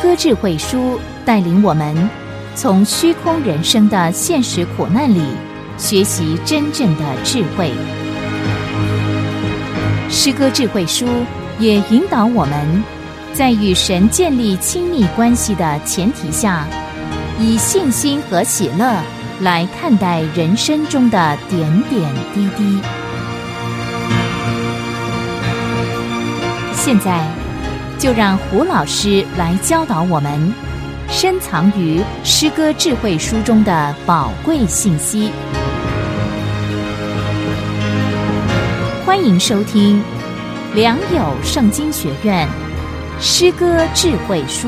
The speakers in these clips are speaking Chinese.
歌智慧书带领我们从虚空人生的现实苦难里学习真正的智慧。诗歌智慧书也引导我们在与神建立亲密关系的前提下，以信心和喜乐来看待人生中的点点滴滴。现在就让胡老师来教导我们深藏于诗歌智慧书中的宝贵信息。欢迎收听良友圣经学院诗歌智慧书。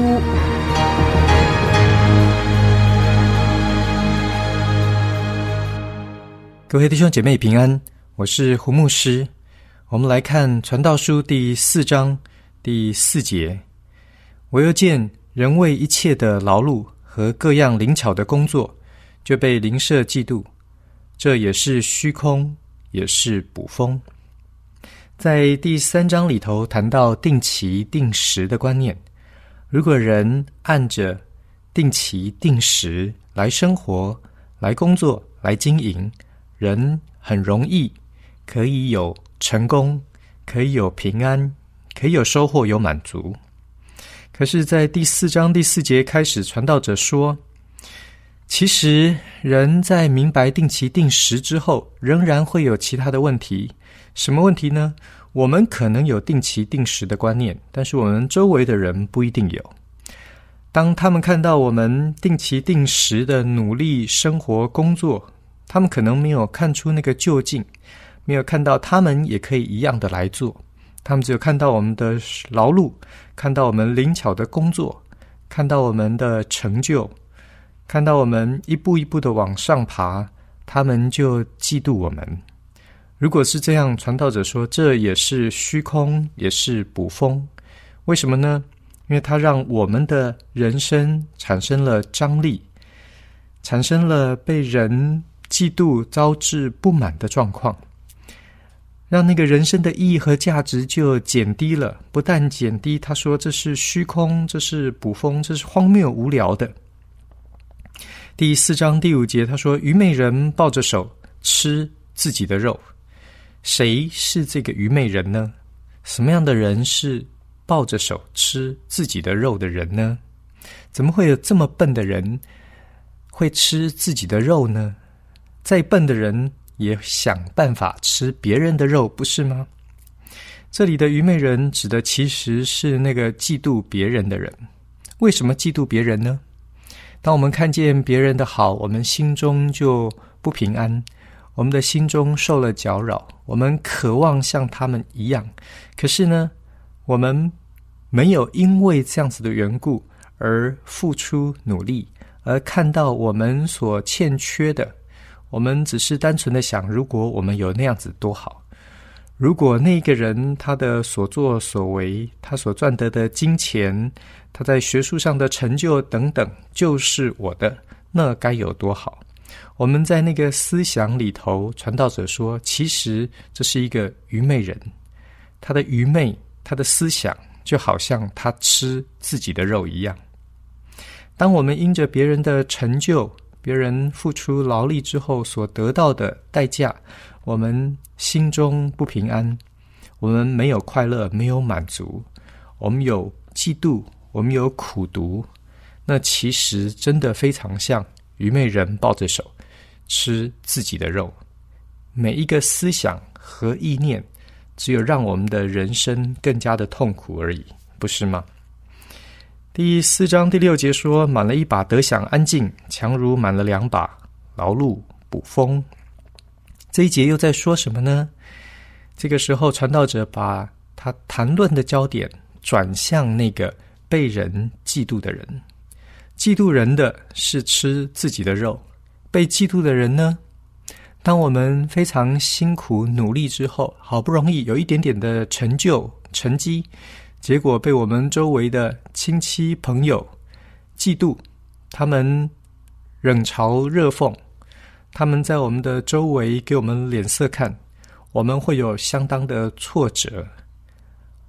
各位弟兄姐妹平安，我是胡牧师。我们来看传道书第4章第4节，我又见人为一切的劳碌和各样灵巧的工作，就被邻舍嫉妒，这也是虚空，也是捕风。在第3章里头谈到定期定时的观念，如果人按着定期定时来生活、来工作、来经营，人很容易可以有成功，可以有平安，可以有收获，有满足。可是在第4章第4节开始，传道者说，其实人在明白定期定时之后，仍然会有其他的问题。什么问题呢？我们可能有定期定时的观念，但是我们周围的人不一定有。当他们看到我们定期定时的努力生活工作，他们可能没有看出那个究竟，没有看到他们也可以一样的来做。他们只有看到我们的劳碌，看到我们灵巧的工作，看到我们的成就，看到我们一步一步的往上爬，他们就嫉妒我们。如果是这样，传道者说这也是虚空，也是捕风。为什么呢？因为它让我们的人生产生了张力，产生了被人嫉妒招致不满的状况，让那个人生的意义和价值就减低了。不但减低，他说这是虚空，这是捕风，这是荒谬无聊的。第4章第5节他说，愚昧人抱着手吃自己的肉。谁是这个愚昧人呢？什么样的人是抱着手吃自己的肉的人呢？怎么会有这么笨的人会吃自己的肉呢？再笨的人也想办法吃别人的肉，不是吗？这里的愚昧人指的其实是那个嫉妒别人的人。为什么嫉妒别人呢？当我们看见别人的好，我们心中就不平安，我们的心中受了搅扰，我们渴望像他们一样。可是呢，我们没有因为这样子的缘故而付出努力，而看到我们所欠缺的，我们只是单纯的想，如果我们有那样子多好。如果那个人他的所作所为，他所赚得的金钱，他在学术上的成就等等就是我的，那该有多好。我们在那个思想里头，传道者说，其实这是一个愚昧人，他的愚昧，他的思想就好像他吃自己的肉一样。当我们因着别人的成就，别人付出劳力之后所得到的代价，我们心中不平安，我们没有快乐，没有满足，我们有嫉妒，我们有苦毒，那其实真的非常像愚昧人抱着手吃自己的肉。每一个思想和意念，只有让我们的人生更加的痛苦而已，不是吗？第4章第6节说，满了一把得享安静，强如满了2把劳碌捕风。这一节又在说什么呢？这个时候传道者把他谈论的焦点转向那个被人嫉妒的人。嫉妒人的是吃自己的肉，被嫉妒的人呢，当我们非常辛苦努力之后，好不容易有一点点的成就成绩，结果被我们周围的亲戚朋友嫉妒，他们冷嘲热讽，他们在我们的周围给我们脸色看，我们会有相当的挫折。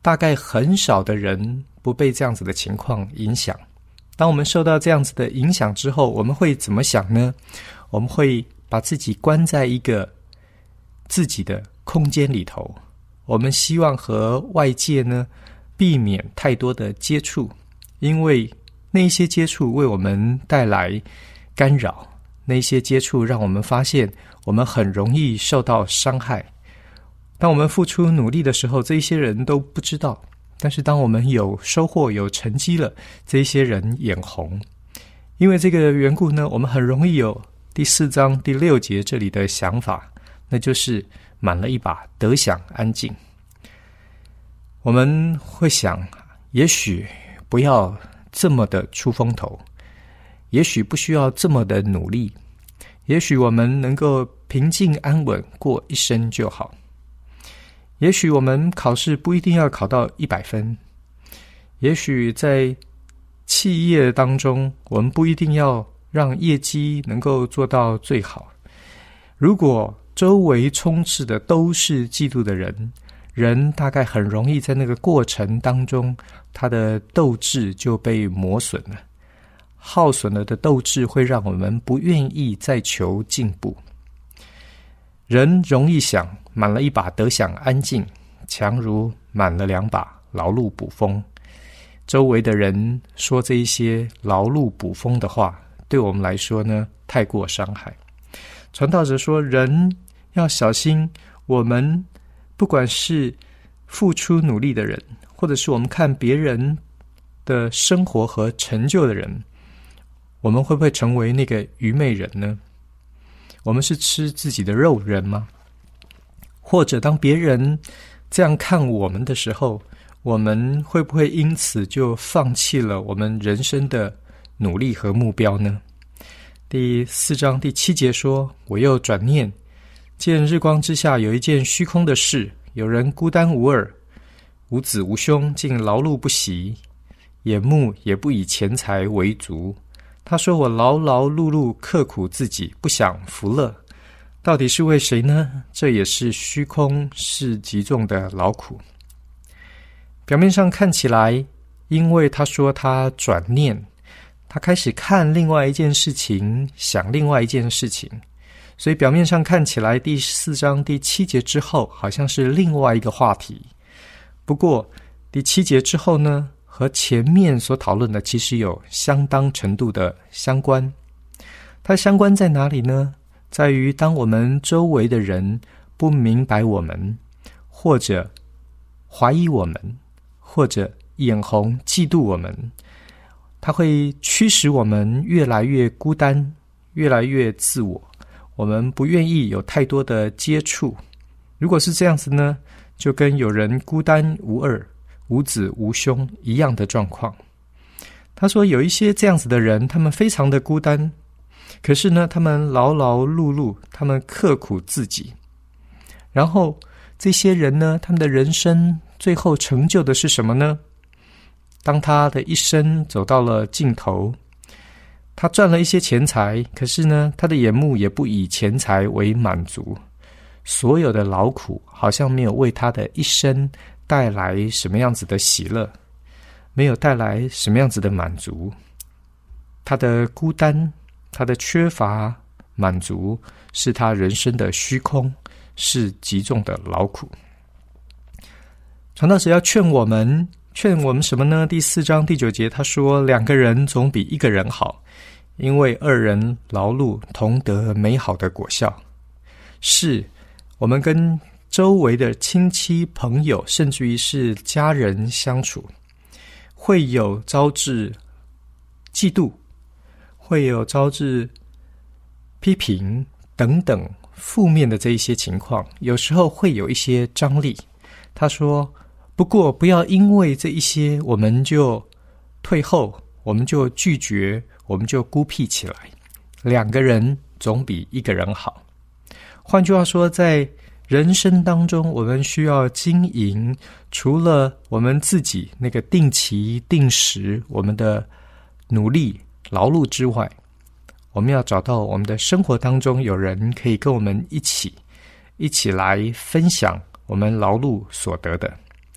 大概很少的人不被这样子的情况影响。当我们受到这样子的影响之后，我们会怎么想呢？我们会把自己关在一个自己的空间里头，我们希望和外界呢避免太多的接触，因为那些接触为我们带来干扰，那些接触让我们发现我们很容易受到伤害。当我们付出努力的时候，这些人都不知道，但是当我们有收获有成绩了，这些人眼红。因为这个缘故呢，我们很容易有第4章第6节这里的想法，那就是满了一把得享安静。我们会想，也许不要这么的出风头，也许不需要这么的努力，也许我们能够平静安稳过一生就好。也许我们考试不一定要考到100分，也许在企业当中，我们不一定要让业绩能够做到最好。如果周围充斥的都是嫉妒的人，人大概很容易在那个过程当中，他的斗志就被磨损了。耗损了的斗志会让我们不愿意再求进步。人容易想，满了一把得享安静，强如满了2把劳碌捕风。周围的人说这一些劳碌捕风的话，对我们来说呢，太过伤害。传道者说，人要小心，我们不管是付出努力的人，或者是我们看别人的生活和成就的人，我们会不会成为那个愚昧人呢？我们是吃自己的肉人吗？或者当别人这样看我们的时候，我们会不会因此就放弃了我们人生的努力和目标呢？第4章第7节说，我又转念，见日光之下有一件虚空的事，有人孤单无二，无子无兄，竟劳碌不息，眼目也不以钱财为足。他说，我劳劳碌碌，刻苦自己，不享福乐，到底是为谁呢？这也是虚空，是极重的劳苦。表面上看起来，因为他说他转念，他开始看另外一件事情，想另外一件事情，所以表面上看起来第4章第7节之后好像是另外一个话题。不过第7节之后呢，和前面所讨论的其实有相当程度的相关。它相关在哪里呢？在于当我们周围的人不明白我们，或者怀疑我们，或者眼红嫉妒我们，它会驱使我们越来越孤单，越来越自我，我们不愿意有太多的接触。如果是这样子呢，就跟有人孤单无二，无子无兄一样的状况。他说有一些这样子的人，他们非常的孤单，可是呢，他们劳劳碌碌，他们刻苦自己。然后这些人呢，他们的人生最后成就的是什么呢？当他的一生走到了尽头，他赚了一些钱财，可是呢，他的眼目也不以钱财为满足。所有的劳苦好像没有为他的一生带来什么样子的喜乐，没有带来什么样子的满足。他的孤单，他的缺乏满足，是他人生的虚空，是极重的劳苦。传道者要劝我们什么呢？第4章第9节他说，2个人总比1个人好，因为2人劳碌同得美好的果效。是我们跟周围的亲戚朋友，甚至于是家人相处，会有招致嫉妒，会有招致批评等等负面的这一些情况，有时候会有一些张力。他说，不过不要因为这一些我们就退后，我们就拒绝，我们就孤僻起来。2个人总比1个人好。换句话说，在人生当中，我们需要经营，除了我们自己那个定期定时我们的努力劳碌之外，我们要找到我们的生活当中有人可以跟我们一起来分享我们劳碌所得的，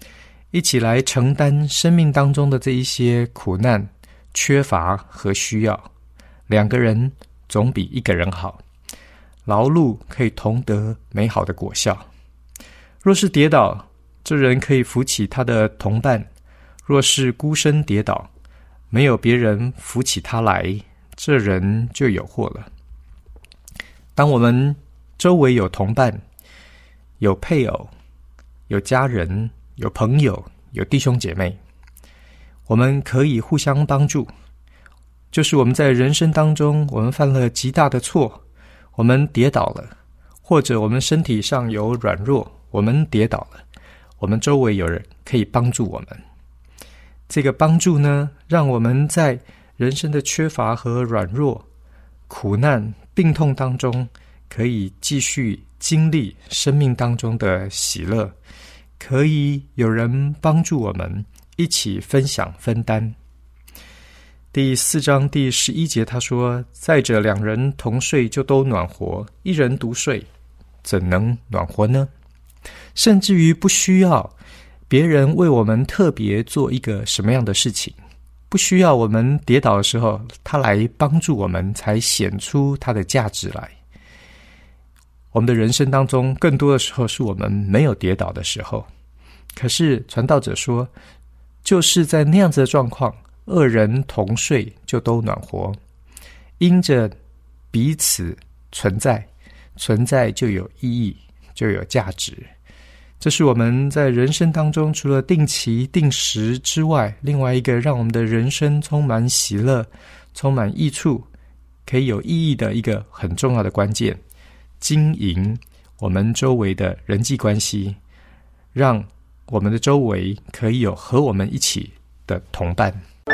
一起来承担生命当中的这一些苦难、缺乏和需要。2个人总比1个人好，劳碌可以同得美好的果效。若是跌倒，这人可以扶起他的同伴；若是孤身跌倒，没有别人扶起他来，这人就有祸了。当我们周围有同伴、有配偶、有家人、有朋友、有弟兄姐妹，我们可以互相帮助。就是我们在人生当中，我们犯了极大的错，我们跌倒了，或者我们身体上有软弱，我们跌倒了，我们周围有人可以帮助我们。这个帮助呢，让我们在人生的缺乏和软弱、苦难、病痛当中，可以继续经历生命当中的喜乐，可以有人帮助我们一起分享分担。第4章第11节他说，再者2人同睡就都暖和，1人独睡怎能暖和呢？甚至于不需要别人为我们特别做一个什么样的事情，不需要我们跌倒的时候他来帮助我们才显出他的价值来。我们的人生当中更多的时候是我们没有跌倒的时候，可是传道者说，就是在那样子的状况，2人同睡就都暖和，因着彼此存在就有意义，就有价值。这是我们在人生当中除了定期定时之外，另外一个让我们的人生充满喜乐、充满益处、可以有意义的一个很重要的关键。经营我们周围的人际关系，让我们的周围可以有和我们一起的同伴。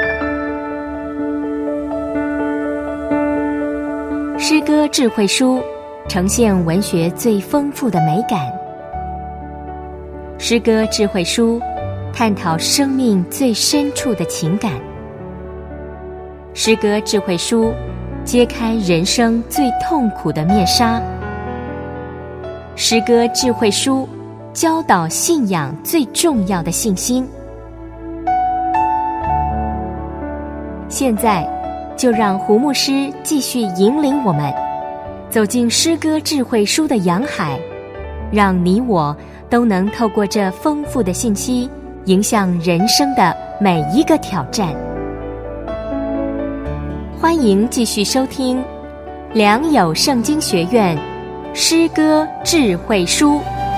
诗歌智慧书呈现文学最丰富的美感。诗歌智慧书探讨生命最深处的情感。诗歌智慧书揭开人生最痛苦的面纱。诗歌智慧书教导信仰最重要的信心。现在就让胡牧师继续引领我们走进诗歌智慧书的洋海，让你我都能透过这丰富的信息，迎向人生的每一个挑战。欢迎继续收听良友圣经学院诗歌智慧书。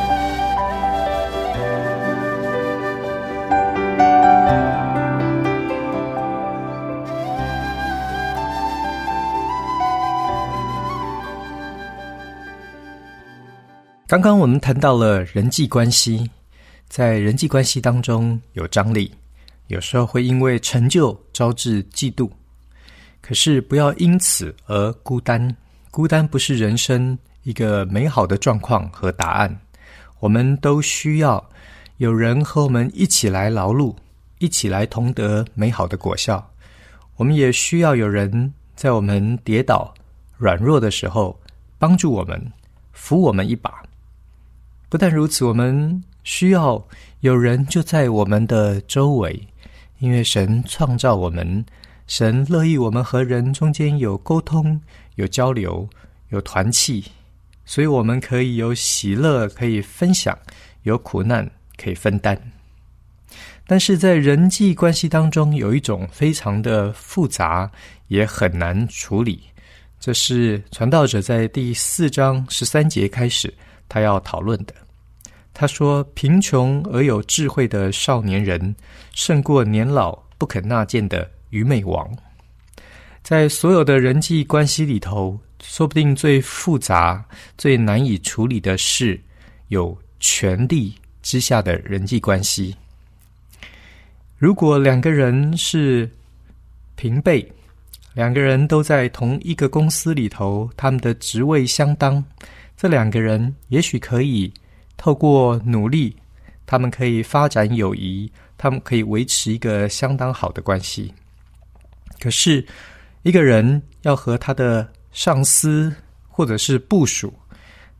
刚刚我们谈到了人际关系，在人际关系当中有张力，有时候会因为成就招致嫉妒，可是不要因此而孤单。孤单不是人生一个美好的状况和答案，我们都需要有人和我们一起来劳碌，一起来同得美好的果效。我们也需要有人在我们跌倒软弱的时候帮助我们，扶我们一把。不但如此，我们需要有人就在我们的周围，因为神创造我们，神乐意我们和人中间有沟通、有交流、有团契，所以我们可以有喜乐可以分享，有苦难可以分担。但是在人际关系当中有一种非常的复杂，也很难处理，这是传道者在第4章13节开始他要讨论的。他说，贫穷而有智慧的少年人胜过年老不肯纳谏的愚昧王。在所有的人际关系里头，说不定最复杂最难以处理的是有权力之下的人际关系。如果2个人是平辈，2个人都在同一个公司里头，他们的职位相当，这2个人也许可以透过努力，他们可以发展友谊，他们可以维持一个相当好的关系。可是一个人要和他的上司或者是部属，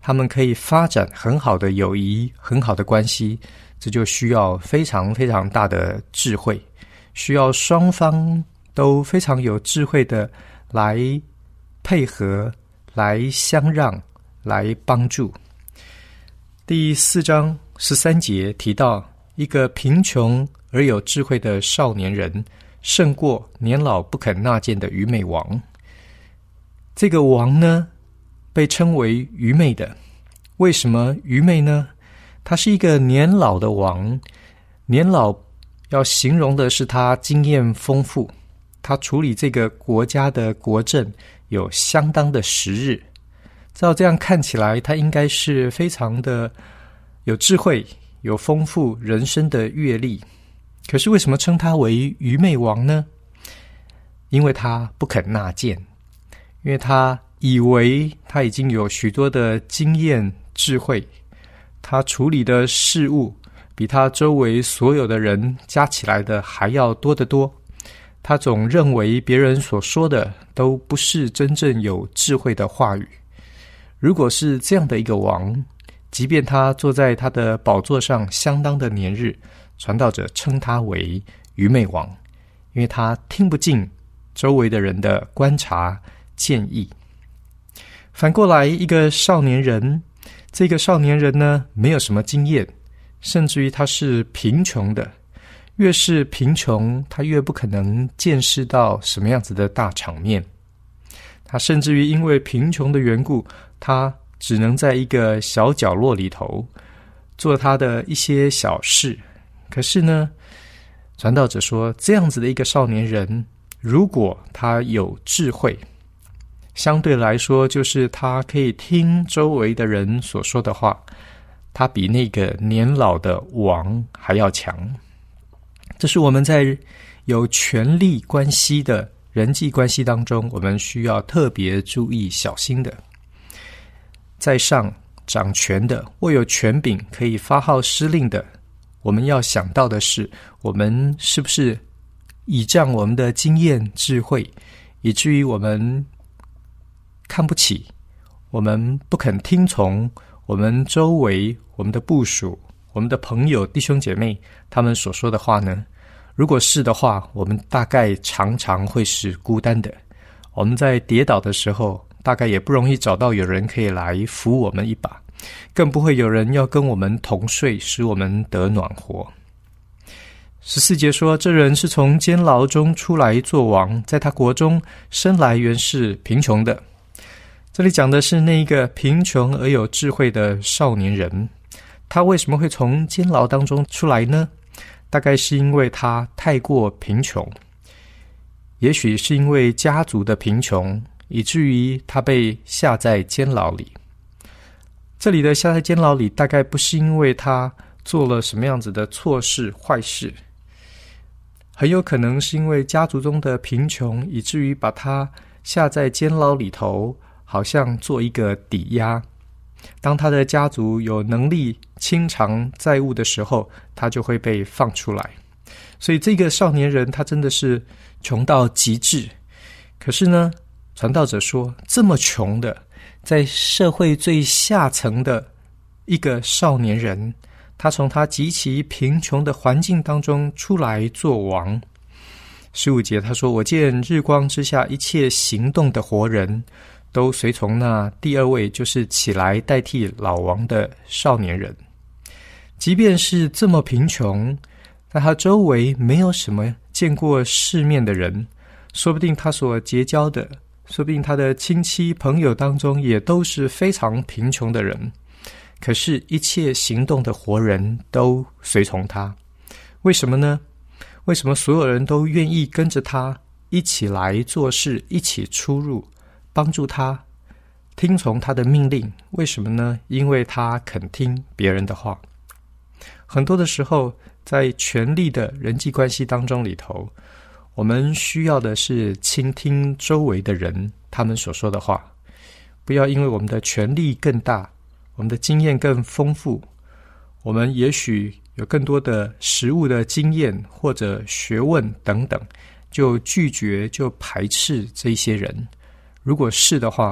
他们可以发展很好的友谊、很好的关系，这就需要非常非常大的智慧，需要双方都非常有智慧的来配合、来相让、来帮助。第4章13节提到，一个贫穷而有智慧的少年人，胜过年老不肯纳谏的愚昧王。这个王呢，被称为愚昧的。为什么愚昧呢？他是一个年老的王，年老要形容的是他经验丰富，他处理这个国家的国政有相当的时日。照这样看起来，他应该是非常的有智慧，有丰富人生的阅历。可是为什么称他为愚昧王呢？因为他不肯纳谏，因为他以为他已经有许多的经验智慧，他处理的事物比他周围所有的人加起来的还要多得多。他总认为别人所说的都不是真正有智慧的话语。如果是这样的一个王，即便他坐在他的宝座上相当的年日，传道者称他为愚昧王，因为他听不进周围的人的观察建议。反过来，一个少年人，这个少年人呢，没有什么经验，甚至于他是贫穷的。越是贫穷，他越不可能见识到什么样子的大场面。他甚至于因为贫穷的缘故，他只能在一个小角落里头做他的一些小事。可是呢，传道者说，这样子的一个少年人，如果他有智慧，相对来说就是他可以听周围的人所说的话，他比那个年老的王还要强。这是我们在有权力关系的人际关系当中，我们需要特别注意小心的。在上掌权的，握有权柄，可以发号施令的，我们要想到的是，我们是不是倚仗我们的经验智慧，以至于我们看不起，我们不肯听从我们周围我们的部属、我们的朋友弟兄姐妹他们所说的话呢？如果是的话，我们大概常常会是孤单的。我们在跌倒的时候，大概也不容易找到有人可以来扶我们一把，更不会有人要跟我们同睡，使我们得暖和。14节说，这人是从监牢中出来做王，在他国中生来原是贫穷的。这里讲的是那一个贫穷而有智慧的少年人，他为什么会从监牢当中出来呢？大概是因为他太过贫穷，也许是因为家族的贫穷，以至于他被下在监牢里。这里的下在监牢里，大概不是因为他做了什么样子的错事坏事，很有可能是因为家族中的贫穷，以至于把他下在监牢里头，好像做一个抵押。当他的家族有能力清偿债务的时候，他就会被放出来。所以这个少年人他真的是穷到极致。可是呢，传道者说，这么穷的，在社会最下层的一个少年人，他从他极其贫穷的环境当中出来做王。15节他说，我见日光之下一切行动的活人都随从那第二位，就是起来代替老王的少年人。即便是这么贫穷，在他周围没有什么见过世面的人，说不定他所结交的，说不定他的亲戚朋友当中也都是非常贫穷的人，可是一切行动的活人都随从他。为什么呢？为什么所有人都愿意跟着他一起来做事，一起出入，帮助他，听从他的命令？为什么呢？因为他肯听别人的话。很多的时候，在权力的人际关系当中里头，我们需要的是倾听周围的人他们所说的话，不要因为我们的权力更大，我们的经验更丰富，我们也许有更多的实务的经验或者学问等等，就拒绝就排斥这些人。如果是的话，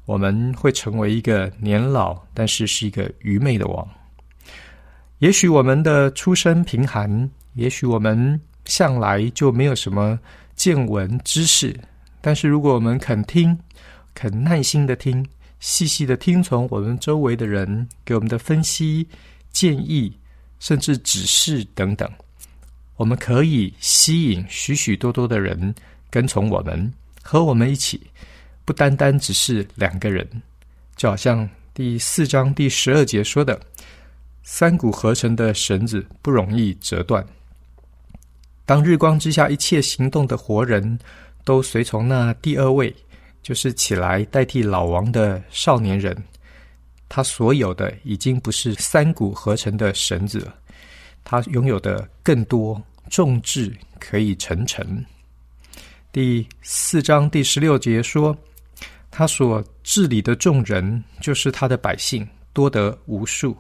我们会成为一个年老但是是一个愚昧的王。也许我们的出身贫寒，也许我们向来就没有什么见闻知识，但是如果我们肯听，肯耐心的听，细细的听从我们周围的人给我们的分析、建议，甚至指示等等，我们可以吸引许许多多的人跟从我们，和我们一起，不单单只是2个人，就好像第4章第12节说的，3股合成的绳子不容易折断。当日光之下一切行动的活人都随从那第2位，就是起来代替老王的少年人，他所有的已经不是3股合成的绳子了，他拥有的更多，众志可以成城。第4章第16节说，他所治理的众人就是他的百姓，多得无数。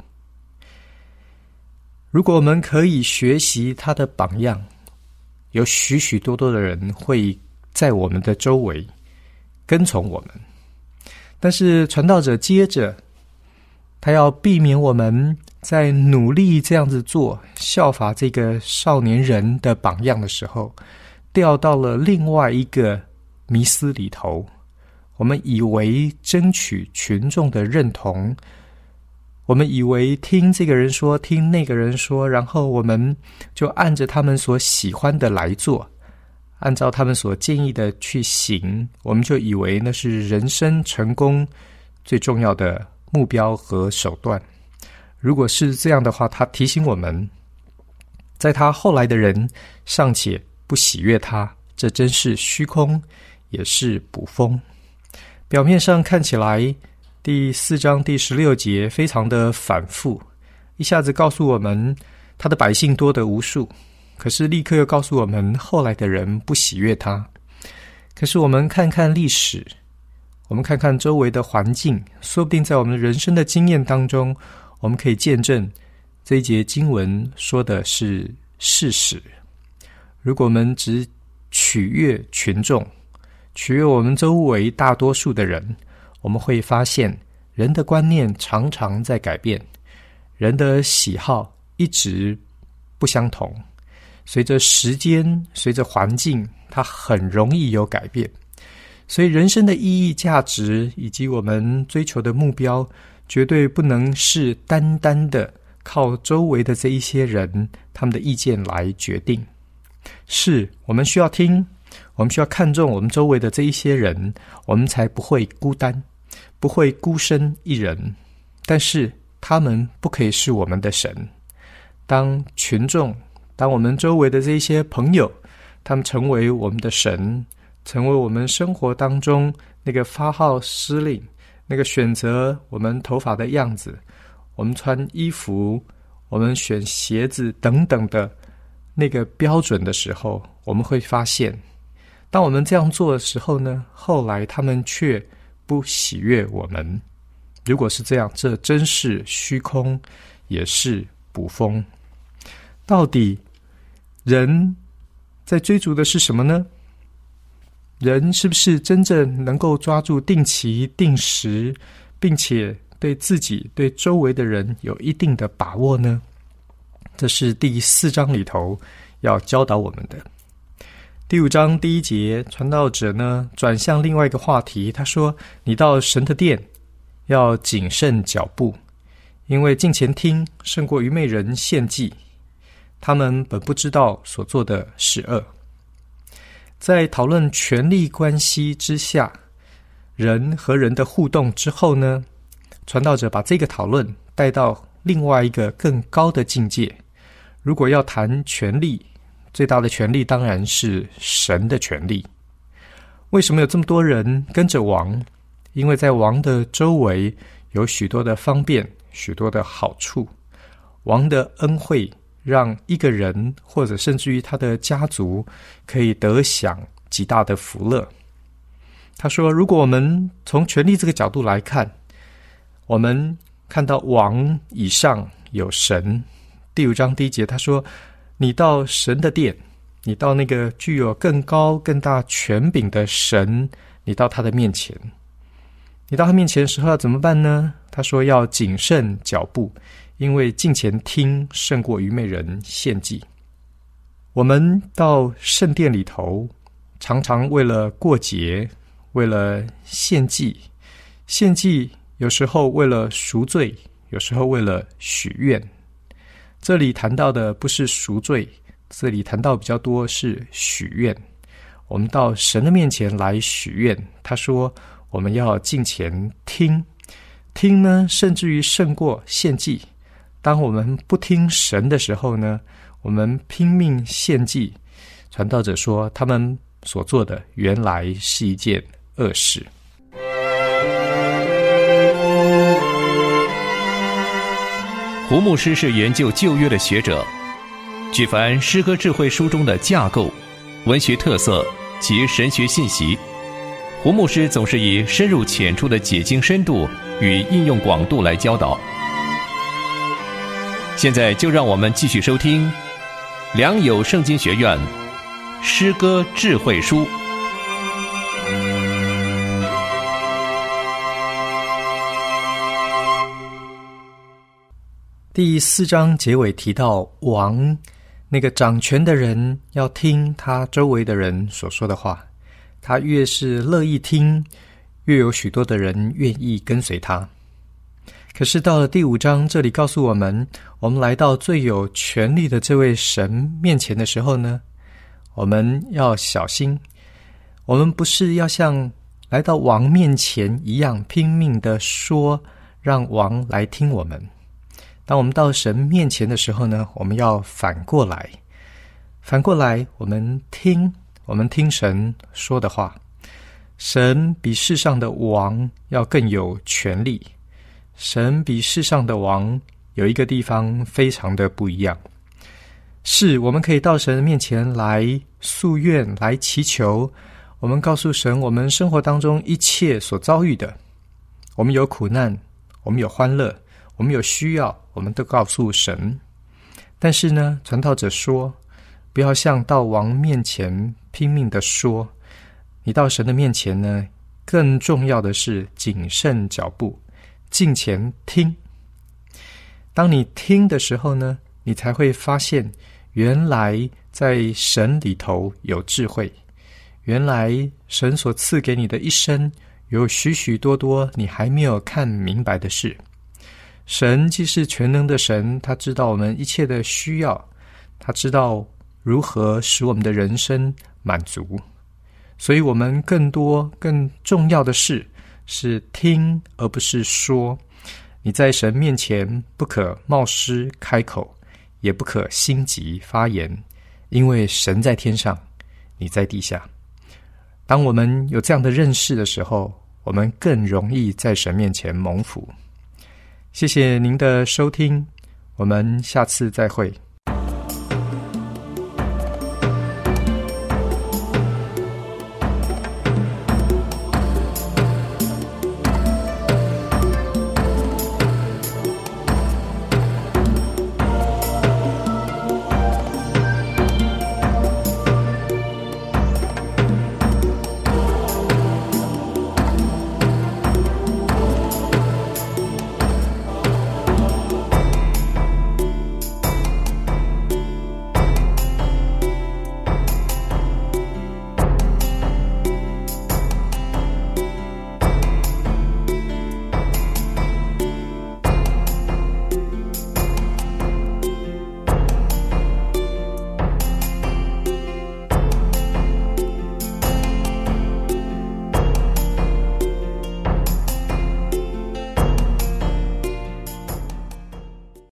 如果我们可以学习他的榜样，有许许多多的人会在我们的周围跟从我们。但是传道者接着他要避免我们在努力这样子做，效法这个少年人的榜样的时候，掉到了另外一个迷思里头。我们以为争取群众的认同，我们以为听这个人说，听那个人说，然后我们就按着他们所喜欢的来做，按照他们所建议的去行，我们就以为那是人生成功最重要的目标和手段。如果是这样的话，他提醒我们，在他后来的人尚且不喜悦他，这真是虚空，也是捕风。表面上看起来第4章第16节非常的反复，一下子告诉我们他的百姓多得无数，可是立刻又告诉我们后来的人不喜悦他。可是我们看看历史，我们看看周围的环境，说不定在我们人生的经验当中，我们可以见证这一节经文说的是事实。如果我们只取悦群众，取悦我们周围大多数的人，我们会发现人的观念常常在改变，人的喜好一直不相同，随着时间，随着环境，它很容易有改变。所以人生的意义、价值以及我们追求的目标，绝对不能是单单的靠周围的这一些人他们的意见来决定。是我们需要听，我们需要看重我们周围的这一些人，我们才不会孤单，不会孤身一人。但是他们不可以是我们的神。当群众，当我们周围的这一些朋友，他们成为我们的神，成为我们生活当中那个发号施令，那个选择我们头发的样子，我们穿衣服，我们选鞋子等等的那个标准的时候，我们会发现，当我们这样做的时候呢，后来他们却不喜悦我们。如果是这样，这真是虚空，也是捕风。到底人在追逐的是什么呢？人是不是真正能够抓住定期定时，并且对自己对周围的人有一定的把握呢？这是第4章里头要教导我们的。第5章第1节，传道者呢转向另外一个话题，他说，你到神的殿要谨慎脚步，因为近前听胜过愚昧人献祭，他们本不知道所做的是恶。在讨论权力关系之下，人和人的互动之后呢，传道者把这个讨论带到另外一个更高的境界。如果要谈权力，最大的权力当然是神的权力。为什么有这么多人跟着王？因为在王的周围有许多的方便，许多的好处。王的恩惠让一个人或者甚至于他的家族可以得享极大的福乐。他说，如果我们从权力这个角度来看，我们看到王以上有神。第5章第1节他说，你到神的殿，你到那个具有更高更大权柄的神，你到他的面前， 你到他面前的时候要怎么办呢？他说要谨慎脚步，因为近前听胜过愚昧人献祭。我们到圣殿里头，常常为了过节，为了献祭，献祭有时候为了赎罪，有时候为了许愿。这里谈到的不是赎罪，这里谈到比较多是许愿。我们到神的面前来许愿，他说我们要近前听，听呢甚至于胜过献祭。当我们不听神的时候呢，我们拼命献祭。传道者说他们所做的原来是一件恶事。 胡牧师是研究旧约的学者，举凡诗歌智慧书中的架构、文学特色及神学信息，胡牧师总是以深入浅出的解经深度与应用广度来教导。现在就让我们继续收听良友圣经学院诗歌智慧书。 第4章结尾提到王，那个掌权的人要听他周围的人所说的话，他越是乐意听，越有许多的人愿意跟随他。可是到了第5章，这里告诉我们，我们来到最有权力的这位神面前的时候呢，我们要小心，我们不是要像来到王面前一样拼命的说，让王来听我们。当我们到神面前的时候呢，我们要反过来，我们听神说的话。神比世上的王要更有权力，神比世上的王有一个地方非常的不一样，是我们可以到神面前来诉愿，来祈求，我们告诉神我们生活当中一切所遭遇的，我们有苦难，我们有欢乐，我们有需要，我们都告诉神。但是呢，传道者说，不要像到王面前拼命的说，你到神的面前呢，更重要的是谨慎脚步，近前听。当你听的时候呢，你才会发现原来在神里头有智慧，原来神所赐给你的一生有许许多多你还没有看明白的事。神既是全能的神，他知道我们一切的需要，他知道如何使我们的人生满足，所以我们更重要的事是听而不是说。你在神面前不可冒失开口，也不可心急发言，因为神在天上，你在地下。当我们有这样的认识的时候，我们更容易在神面前蒙福。谢谢您的收听，我们下次再会。